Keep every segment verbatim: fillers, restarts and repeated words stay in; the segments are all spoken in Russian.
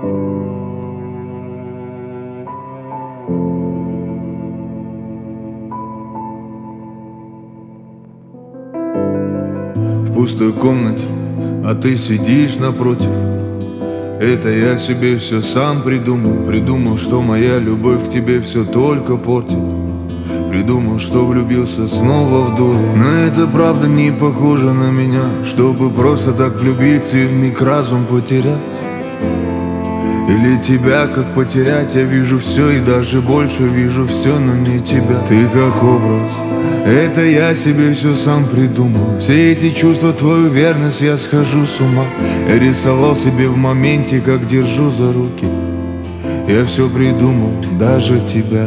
В пустой комнате, а ты сидишь напротив. Это я себе все сам придумал. Придумал, что моя любовь к тебе все только портит. Придумал, что влюбился снова в дуру. Но это правда не похоже на меня, чтобы просто так влюбиться и вмиг разум потерять. Или тебя как потерять? Я вижу все и даже больше вижу все, но не тебя. Ты как образ, это я себе все сам придумал. Все эти чувства, твою верность, я схожу с ума. Я рисовал себе в моменте, как держу за руки. Я все придумал, даже тебя.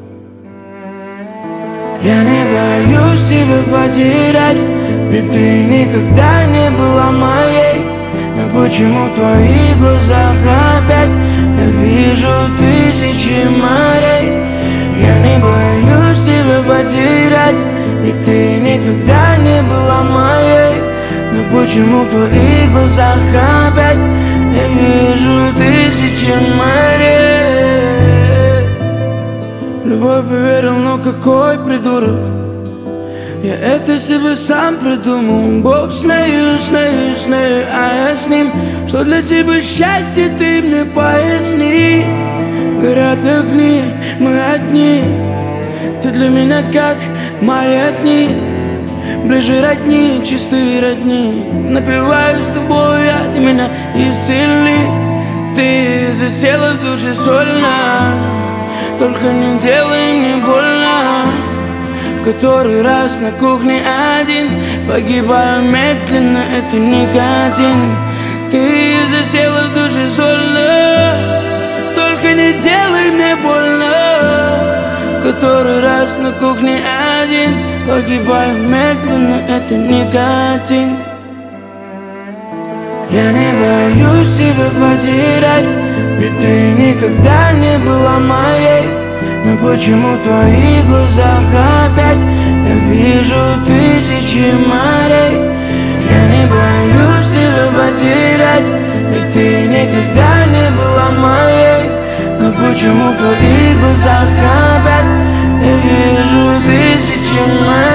Я не боюсь тебя потерять, ведь ты никогда не была моей. Но почему в твоих глазах опять я вижу тысячи морей? Я не боюсь тебя потерять, ведь ты никогда не была моей. Но почему в твоих глазах опять я вижу тысячи морей? Любовь поверил, но какой придурок. Я это себе сам придумал. Бог с нею, с нею, с нею, а я с ним. Что для тебя счастье, ты мне поясни. Горят огни, мы одни. Ты для меня как маятник. Ближе родни, чистые родни. Напиваю с тобой я, ты меня исцели. Ты засела в душе сольно. Только не делай мне больно. В который раз на кухне один. Погибаю медленно, это никотин. Ты засела в душе сольно. Только не делай мне больно. В который раз на кухне один. Погибаю медленно, это никотин. Я не боюсь тебя потерять, ведь ты никогда не была моей. Но почему в твоих глазах опять я вижу тысячи морей? Я не боюсь тебя потерять, ведь ты никогда не была моей. Но почему в твоих глазах опять я вижу тысячи морей?